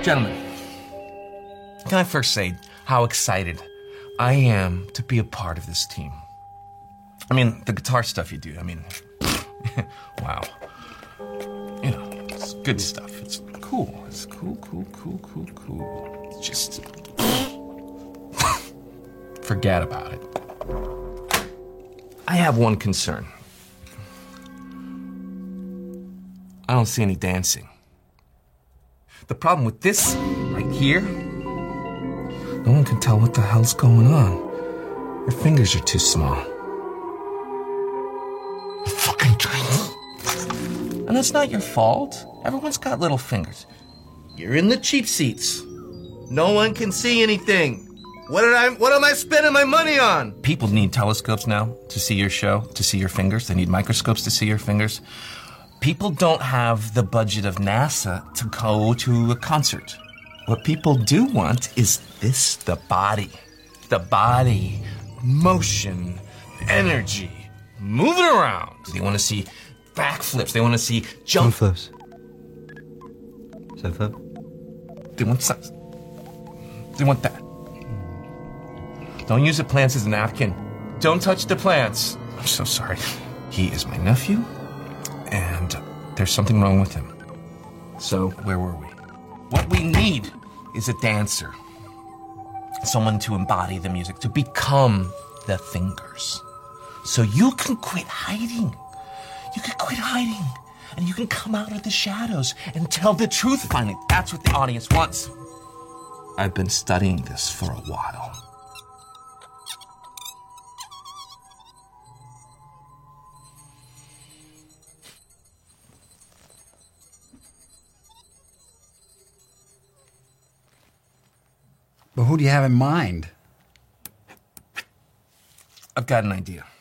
Gentlemen, can I first say how excited I am to be a part of this team? I mean, the guitar stuff you do, I mean, wow. You know, it's good stuff. It's cool. It's cool. It's just... forget about it. I have one concern. I don't see any dancing. The problem with this right here, no one can tell what the hell's going on. Your fingers are too small. Fucking tiny. And that's not your fault. Everyone's got little fingers. You're in the cheap seats. No one can see anything. What am I spending my money on? People need telescopes now to see your show, to see your fingers. They need microscopes to see your fingers. People don't have the budget of NASA to go to a concert. What people do want is this, the body. The body, motion, energy, moving around. They want to see backflips. They want to see jump flips. Flip. They want that. Don't use the plants as a napkin. Don't touch the plants. I'm so sorry. He is my nephew, and there's something wrong with him. So, where were we? What we need is a dancer. Someone to embody the music, to become the fingers. So you can quit hiding. You can quit hiding. And you can come out of the shadows and tell the truth finally. That's what the audience wants. I've been studying this for a while. But who do you have in mind? I've got an idea.